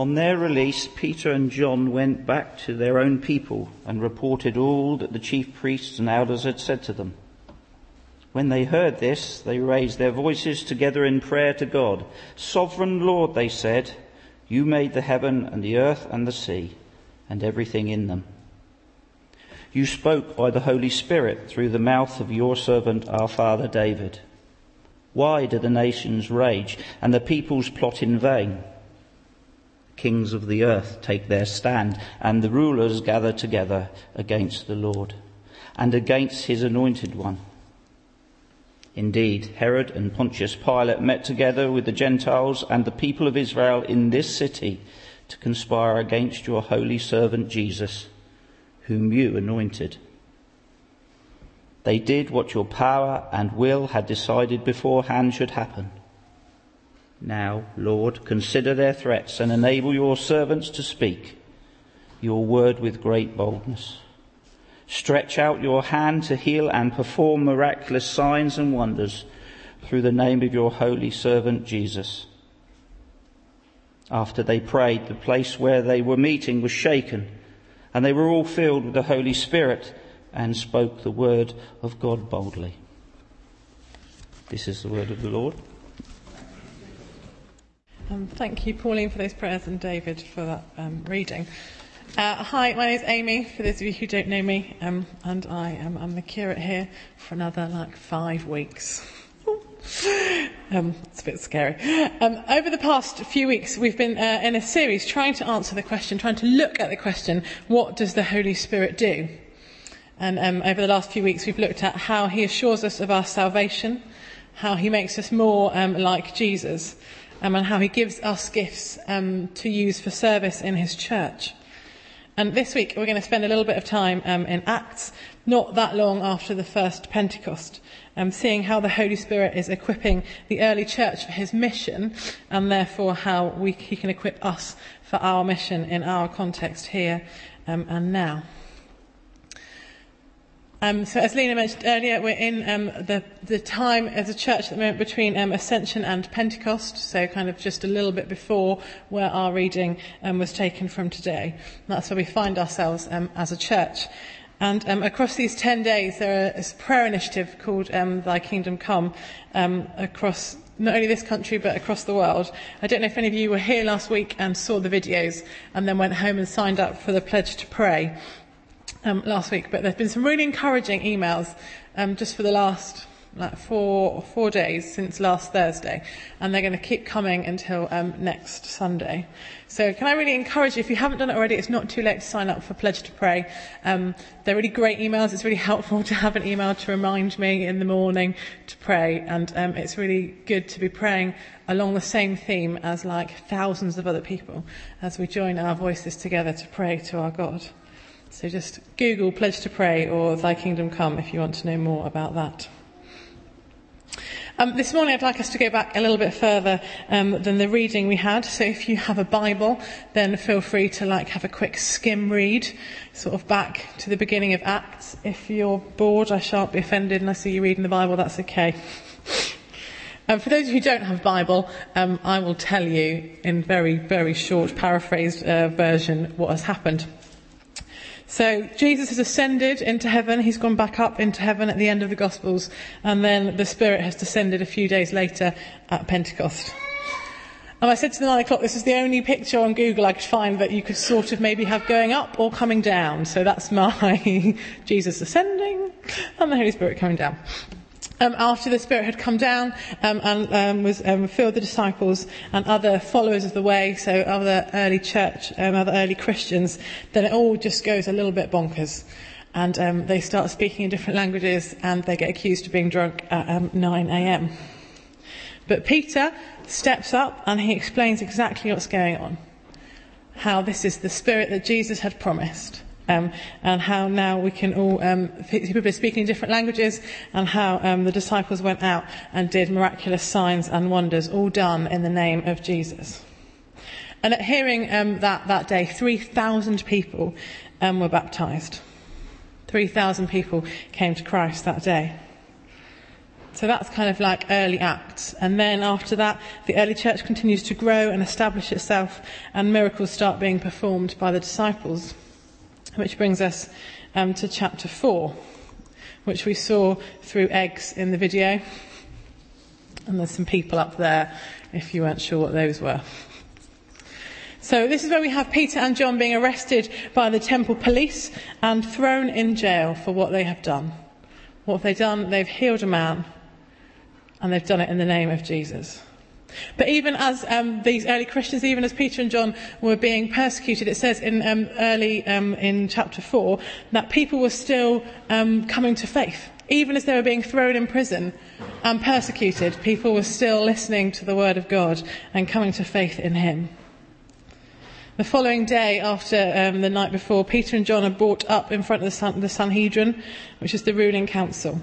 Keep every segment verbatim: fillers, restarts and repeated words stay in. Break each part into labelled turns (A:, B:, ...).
A: On their release, Peter and John went back to their own people and reported all that the chief priests and elders had said to them. When they heard this, they raised their voices together in prayer to God. "Sovereign Lord," they said, "you made the heaven and the earth and the sea and everything in them. You spoke by the Holy Spirit through the mouth of your servant, our father David. Why do the nations rage and the peoples plot in vain? Kings of the earth take their stand, and the rulers gather together against the Lord and against his anointed one. Indeed, Herod and Pontius Pilate met together with the Gentiles and the people of Israel in this city to conspire against your holy servant Jesus, whom you anointed. They did what your power and will had decided beforehand should happen. Now, Lord, consider their threats and enable your servants to speak your word with great boldness. Stretch out your hand to heal and perform miraculous signs and wonders through the name of your holy servant Jesus." After they prayed, the place where they were meeting was shaken, and they were all filled with the Holy Spirit and spoke the word of God boldly. This is the word of the Lord.
B: Um, thank you, Pauline, for those prayers, and David for that um, reading. Uh, hi, my name is Amy, for those of you who don't know me, um, and I am I'm the curate here for another like five weeks. um, it's a bit scary. Um, over the past few weeks, we've been uh, in a series trying to answer the question, trying to look at the question, what does the Holy Spirit do? And um, over the last few weeks, we've looked at how he assures us of our salvation, how he makes us more um, like Jesus, um, and how he gives us gifts um, to use for service in his church. And this week we're going to spend a little bit of time um, in Acts, not that long after the first Pentecost, um, seeing how the Holy Spirit is equipping the early church for his mission, and therefore how we, he can equip us for our mission in our context here um, and now. Um, so as Lena mentioned earlier, we're in um, the, the time as a church at the moment between um, Ascension and Pentecost, so kind of just a little bit before where our reading um, was taken from today. And that's where we find ourselves um, as a church. And um, across these ten days, there is a prayer initiative called um, Thy Kingdom Come um, across not only this country but across the world. I don't know if any of you were here last week and saw the videos and then went home and signed up for the Pledge to Pray Um, last week, but there's been some really encouraging emails um, just for the last like four four days since last Thursday, and they're going to keep coming until um, next Sunday. So can I really encourage you, if you haven't done it already, it's not too late to sign up for Pledge to Pray. Um, they're really great emails. It's really helpful to have an email to remind me in the morning to pray, and um, it's really good to be praying along the same theme as like thousands of other people as we join our voices together to pray to our God. So just Google Pledge to Pray or Thy Kingdom Come if you want to know more about that. Um, this morning I'd like us to go back a little bit further um, than the reading we had. So if you have a Bible, then feel free to like have a quick skim read, sort of back to the beginning of Acts. If you're bored, I shan't be offended and I see you reading the Bible, that's okay. Um, for those of you who don't have a Bible, um, I will tell you in very, very short paraphrased uh, version what has happened. So Jesus has ascended into heaven. He's gone back up into heaven at the end of the Gospels. And then the Spirit has descended a few days later at Pentecost. And I said to the nine o'clock, this is the only picture on Google I could find that you could sort of maybe have going up or coming down. So that's my Jesus ascending and the Holy Spirit coming down. Um, after the Spirit had come down um, and um, was um, filled the disciples and other followers of the way, so other early church, um, other early Christians, then it all just goes a little bit bonkers. And um, they start speaking in different languages and they get accused of being drunk at um, nine a.m. But Peter steps up and he explains exactly what's going on. How this is the Spirit that Jesus had promised. Um, and how now we can all, um, people are speaking in different languages, and how um, the disciples went out and did miraculous signs and wonders, all done in the name of Jesus. And at hearing um, that that day, three thousand people um, were baptised. three thousand people came to Christ that day. So that's kind of like early Acts. And then after that, the early church continues to grow and establish itself, and miracles start being performed by the disciples. Which brings us um, to chapter four, which we saw through eggs in the video. And there's some people up there if you weren't sure what those were. So this is where we have Peter and John being arrested by the temple police and thrown in jail for what they have done. What have they done? They've healed a man, and they've done it in the name of Jesus. But even as um, these early Christians, even as Peter and John were being persecuted, it says in um, early um, in chapter four that people were still um, coming to faith. Even as they were being thrown in prison and persecuted, people were still listening to the word of God and coming to faith in him. The following day, after um, the night before, Peter and John are brought up in front of the, San- the Sanhedrin, which is the ruling council.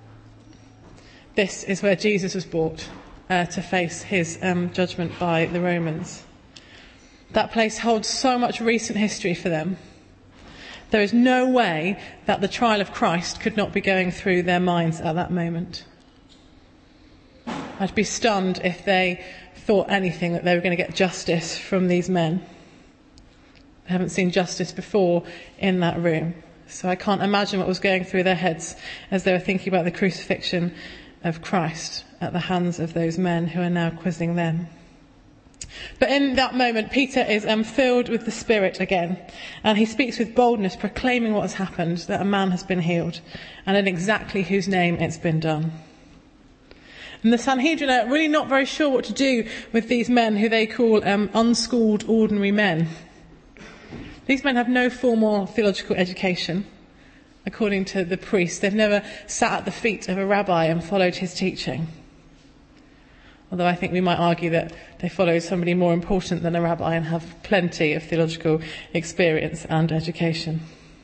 B: This is where Jesus was brought uh, to face his um, judgment by the Romans. That place holds so much recent history for them. There is no way that the trial of Christ could not be going through their minds at that moment. I'd be stunned if they thought anything that they were going to get justice from these men. I haven't seen justice before in that room. So I can't imagine what was going through their heads as they were thinking about the crucifixion of Christ at the hands of those men who are now quizzing them. But in that moment, Peter is um, filled with the Spirit again, and he speaks with boldness, proclaiming what has happened, that a man has been healed, and in exactly whose name it's been done. And the Sanhedrin are really not very sure what to do with these men who they call um, unschooled ordinary men. These men have no formal theological education, according to the priests. They've never sat at the feet of a rabbi and followed his teaching. Although I think we might argue that they follow somebody more important than a rabbi and have plenty of theological experience and education.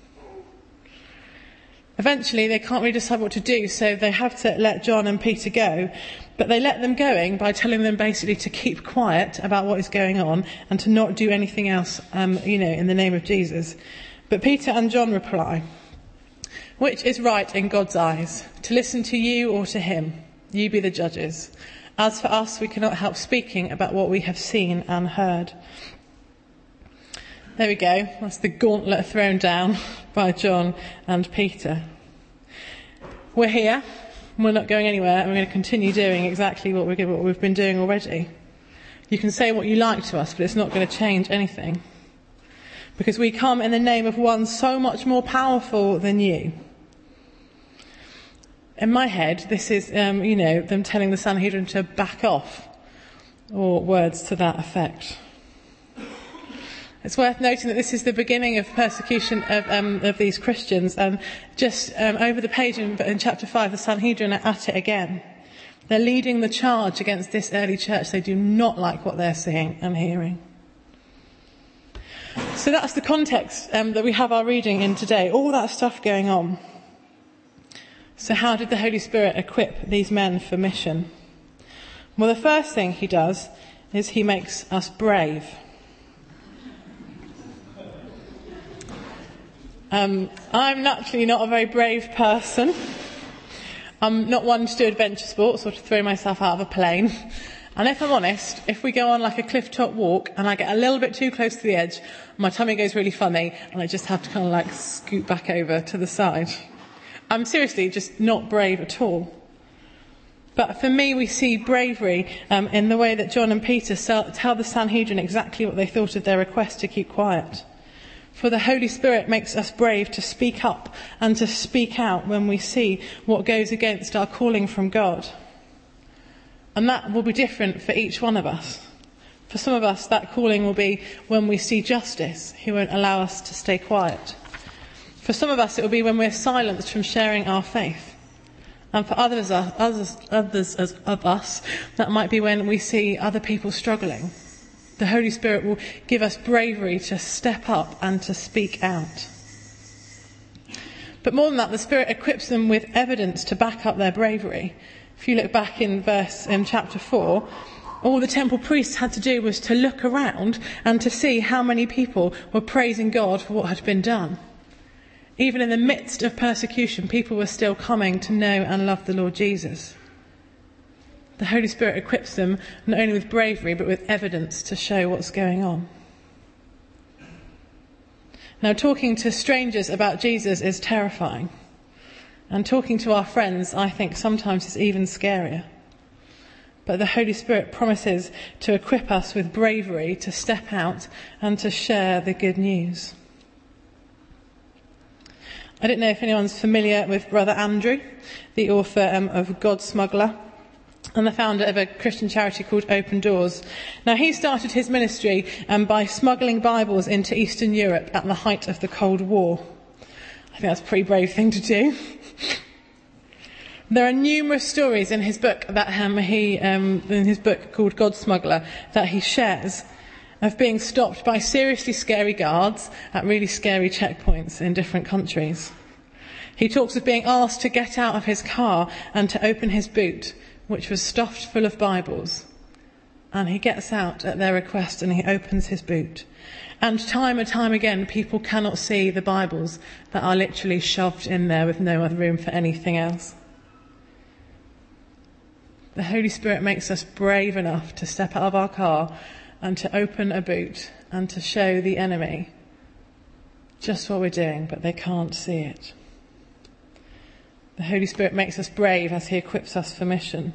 B: Eventually, they can't really decide what to do, so they have to let John and Peter go. But they let them going by telling them basically to keep quiet about what is going on and to not do anything else, um, you know, in the name of Jesus. But Peter and John reply, "Which is right in God's eyes, to listen to you or to him? You be the judges. As for us, we cannot help speaking about what we have seen and heard." There we go. That's the gauntlet thrown down by John and Peter. We're here. We're not going anywhere, and we're going to continue doing exactly what, we're, what we've been doing already. You can say what you like to us, but it's not going to change anything. Because we come in the name of one so much more powerful than you. In my head, this is, um, you know, them telling the Sanhedrin to back off, or words to that effect. It's worth noting that this is the beginning of persecution of, um, of these Christians, and just um, over the page in, in chapter five, the Sanhedrin are at it again. They're leading the charge against this early church. They do not like what they're seeing and hearing. So that's the context um, that we have our reading in today. All that stuff going on. So how did the Holy Spirit equip these men for mission? Well, the first thing he does is he makes us brave. Um, I'm naturally not a very brave person. I'm not one to do adventure sports or to throw myself out of a plane. And if I'm honest, if we go on like a cliff top walk and I get a little bit too close to the edge, my tummy goes really funny and I just have to kind of like scoot back over to the side. I'm seriously just not brave at all. But for me, we see bravery um, in the way that John and Peter tell the Sanhedrin exactly what they thought of their request to keep quiet. For the Holy Spirit makes us brave to speak up and to speak out when we see what goes against our calling from God. And that will be different for each one of us. For some of us, that calling will be when we see justice. He won't allow us to stay quiet. For some of us, it will be when we're silenced from sharing our faith. And for others, others, others of us, that might be when we see other people struggling. The Holy Spirit will give us bravery to step up and to speak out. But more than that, the Spirit equips them with evidence to back up their bravery. If you look back in verse in chapter four, all the temple priests had to do was to look around and to see how many people were praising God for what had been done. Even in the midst of persecution, people were still coming to know and love the Lord Jesus. The Holy Spirit equips them not only with bravery, but with evidence to show what's going on. Now, talking to strangers about Jesus is terrifying. And talking to our friends, I think, sometimes is even scarier. But the Holy Spirit promises to equip us with bravery to step out and to share the good news. I don't know if anyone's familiar with Brother Andrew, the author um, of God Smuggler, and the founder of a Christian charity called Open Doors. Now, he started his ministry um, by smuggling Bibles into Eastern Europe at the height of the Cold War. I think that's a pretty brave thing to do. There are numerous stories in his book that um, he, um, in his book called God Smuggler, that he shares of being stopped by seriously scary guards at really scary checkpoints in different countries. He talks of being asked to get out of his car and to open his boot, which was stuffed full of Bibles. And he gets out at their request and he opens his boot. And time and time again, people cannot see the Bibles that are literally shoved in there with no other room for anything else. The Holy Spirit makes us brave enough to step out of our car and to open a boot and to show the enemy just what we're doing, but they can't see it. The Holy Spirit makes us brave as he equips us for mission.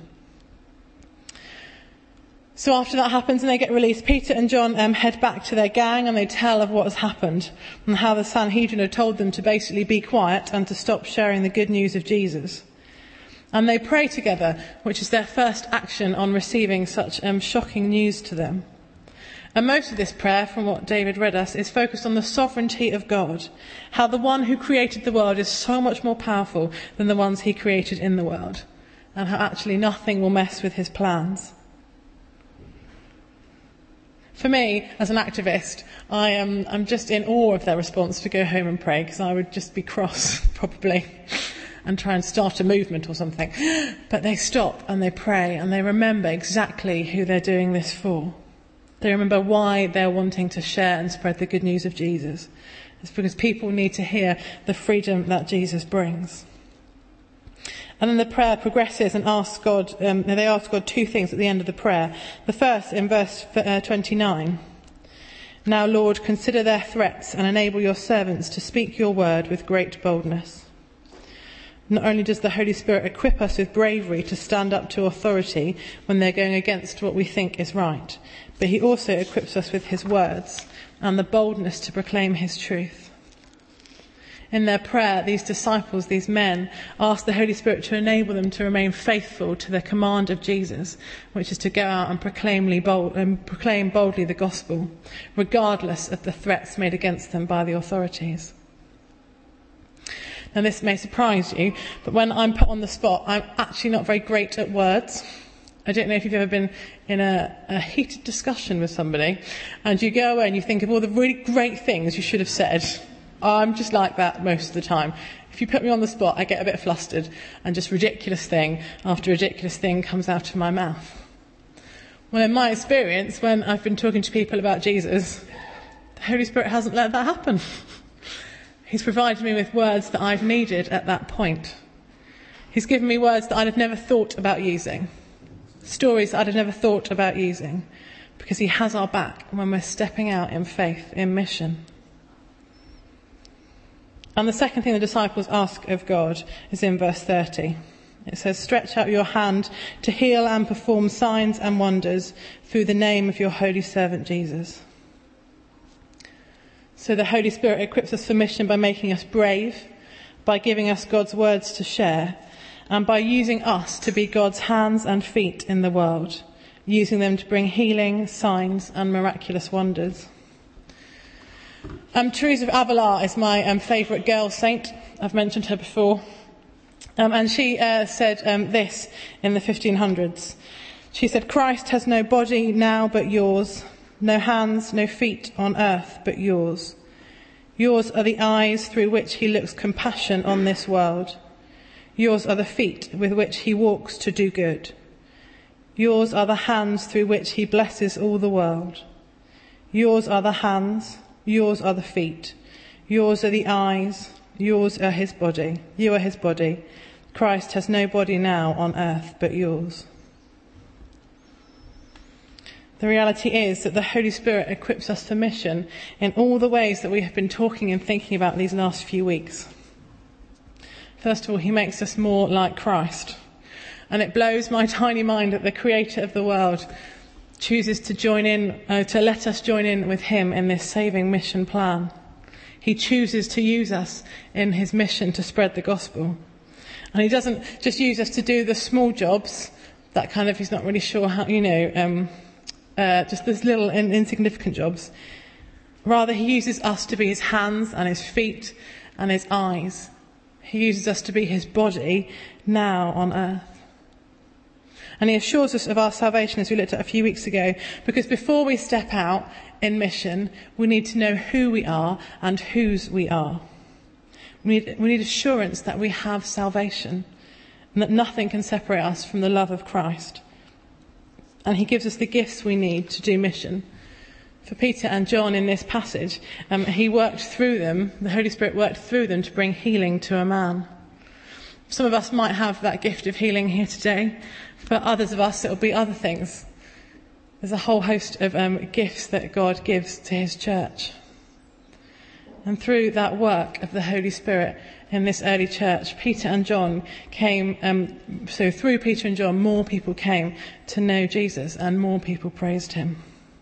B: So after that happens and they get released, Peter and John um, head back to their gang and they tell of what has happened and how the Sanhedrin had told them to basically be quiet and to stop sharing the good news of Jesus. And they pray together, which is their first action on receiving such um, shocking news to them. And most of this prayer, from what David read us, is focused on the sovereignty of God, how the one who created the world is so much more powerful than the ones he created in the world, and how actually nothing will mess with his plans. For me, as an activist, I am I'm just in awe of their response to go home and pray, because I would just be cross, probably, and try and start a movement or something. But they stop and they pray and they remember exactly who they're doing this for. They remember why they're wanting to share and spread the good news of Jesus. It's because people need to hear the freedom that Jesus brings. And then the prayer progresses and asks God, um, they ask God two things at the end of the prayer. The first in verse uh, twenty-nine. Now, Lord, consider their threats and enable your servants to speak your word with great boldness. Not only does the Holy Spirit equip us with bravery to stand up to authority when they're going against what we think is right, but he also equips us with his words and the boldness to proclaim his truth. In their prayer, these disciples, these men, ask the Holy Spirit to enable them to remain faithful to the command of Jesus, which is to go out and proclaim, bold, and proclaim boldly the gospel, regardless of the threats made against them by the authorities. Now, this may surprise you, but when I'm put on the spot, I'm actually not very great at words. I don't know if you've ever been in a, a heated discussion with somebody and you go away and you think of all the really great things you should have said. I'm just like that most of the time. If you put me on the spot, I get a bit flustered and just ridiculous thing after ridiculous thing comes out of my mouth. Well, in my experience, when I've been talking to people about Jesus, the Holy Spirit hasn't let that happen. He's provided me with words that I've needed at that point. He's given me words that I'd have never thought about using. Stories that I'd have never thought about using. Because he has our back when we're stepping out in faith, in mission. And the second thing the disciples ask of God is in verse thirty. It says, stretch out your hand to heal and perform signs and wonders through the name of your holy servant Jesus. So the Holy Spirit equips us for mission by making us brave, by giving us God's words to share, and by using us to be God's hands and feet in the world, using them to bring healing, signs, and miraculous wonders. Um, Teresa of Avila is my um, favourite girl saint. I've mentioned her before. Um, and she uh, said um, this in the fifteen hundreds. She said, Christ has no body now but yours, no hands, no feet on earth but yours. Yours are the eyes through which he looks compassion on this world. Yours are the feet with which he walks to do good. Yours are the hands through which he blesses all the world. Yours are the hands, yours are the feet, yours are the eyes, yours are his body, you are his body. Christ has no body now on earth but yours. The reality is that the Holy Spirit equips us for mission in all the ways that we have been talking and thinking about these last few weeks. First of all, he makes us more like Christ. And it blows my tiny mind that the creator of the world chooses to join in, uh, to let us join in with him in this saving mission plan. He chooses to use us in his mission to spread the gospel. And he doesn't just use us to do the small jobs, that kind of, he's not really sure how, you know, um, uh, just those little in, insignificant jobs. Rather, he uses us to be his hands and his feet and his eyes. He uses us to be his body now on earth. And he assures us of our salvation, as we looked at a few weeks ago, because before we step out in mission, we need to know who we are and whose we are. We need, we need assurance that we have salvation and that nothing can separate us from the love of Christ. And he gives us the gifts we need to do mission. For Peter and John in this passage, um, he worked through them, the Holy Spirit worked through them to bring healing to a man. Some of us might have that gift of healing here today. For others of us, it'll be other things. There's a whole host of um, gifts that God gives to his church. And through that work of the Holy Spirit in this early church, Peter and John came, um, so through Peter and John, more people came to know Jesus and more people praised him.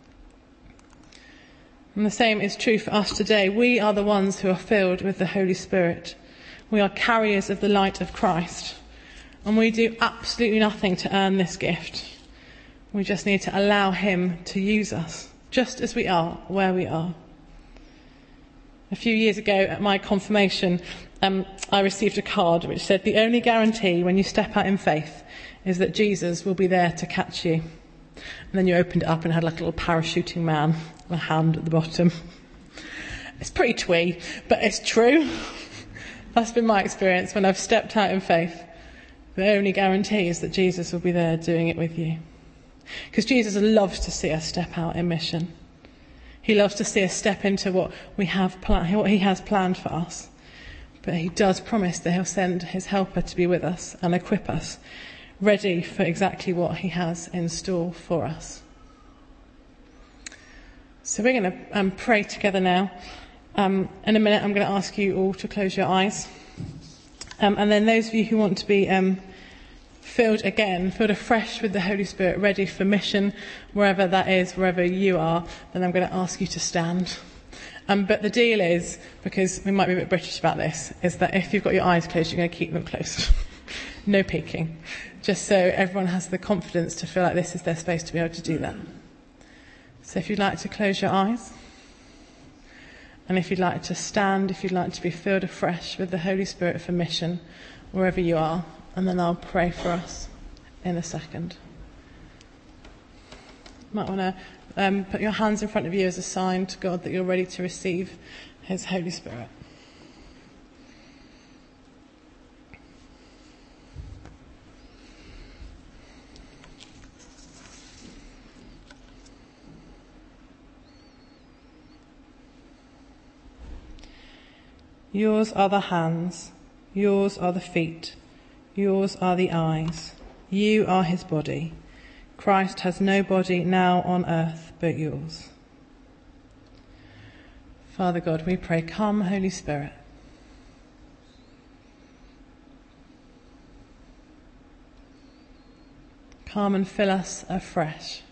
B: And the same is true for us today. We are the ones who are filled with the Holy Spirit. We are carriers of the light of Christ. And we do absolutely nothing to earn this gift. We just need to allow him to use us, just as we are, where we are. A few years ago at my confirmation, um, I received a card which said, the only guarantee when you step out in faith is that Jesus will be there to catch you. And then you opened it up and it had like a little parachuting man with a hand at the bottom. It's pretty twee, but it's true. That's been my experience when I've stepped out in faith. The only guarantee is that Jesus will be there doing it with you. Because Jesus loves to see us step out in mission. He loves to see us step into what we have planned, what he has planned for us. But he does promise that he'll send his helper to be with us and equip us, ready for exactly what he has in store for us. So we're going to um, pray together now. Um, in a minute, I'm going to ask you all to close your eyes. Um, and then those of you who want to be um, filled again, filled afresh with the Holy Spirit, ready for mission, wherever that is, wherever you are, then I'm going to ask you to stand. Um, but the deal is, because we might be a bit British about this, is that if you've got your eyes closed, you're going to keep them closed. No peeking. Just so everyone has the confidence to feel like this is their space to be able to do that. So if you'd like to close your eyes, and if you'd like to stand, if you'd like to be filled afresh with the Holy Spirit for mission, wherever you are, and then I'll pray for us in a second. You might want to um, put your hands in front of you as a sign to God that you're ready to receive his Holy Spirit. Yours are the hands, yours are the feet, yours are the eyes, you are his body. Christ has no body now on earth but yours. Father God, we pray, come, Holy Spirit. Come and fill us afresh.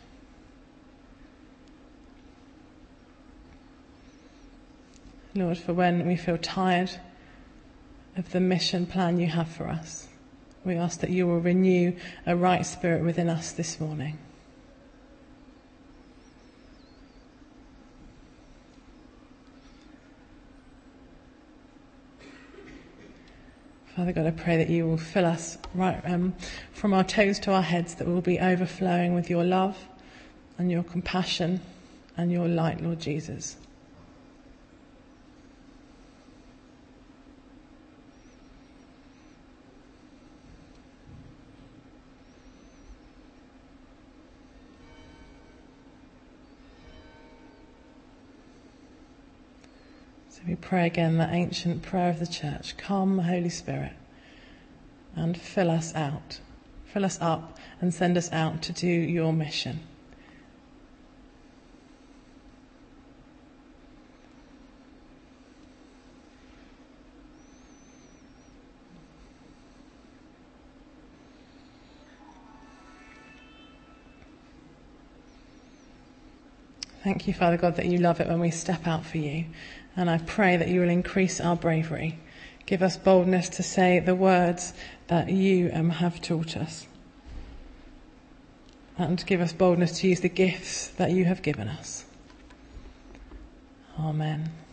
B: Lord, for when we feel tired of the mission plan you have for us, we ask that you will renew a right spirit within us this morning. Father God, I pray that you will fill us right um, from our toes to our heads, that we will be overflowing with your love and your compassion and your light, Lord Jesus. So we pray again that ancient prayer of the church, come, Holy Spirit, and fill us out, fill us up and send us out to do your mission. Thank you, Father God, that you love it when we step out for you. And I pray that you will increase our bravery. Give us boldness to say the words that you um, have taught us. And give us boldness to use the gifts that you have given us. Amen.